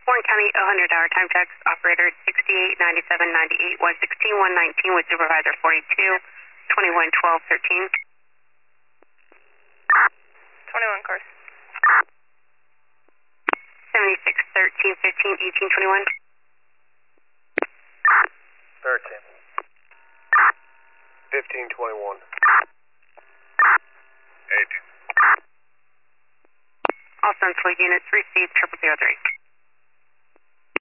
Warren County, 100-hour time checks. Operator 68, 97, 98, 116, 119 with Supervisor 42, 21, 12, 13. 21 cars. 76, 13, 15, 18, 21. 13. 15, 21. 8. All Central units received 0003.